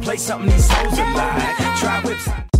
play something these hoes are like. Try whips.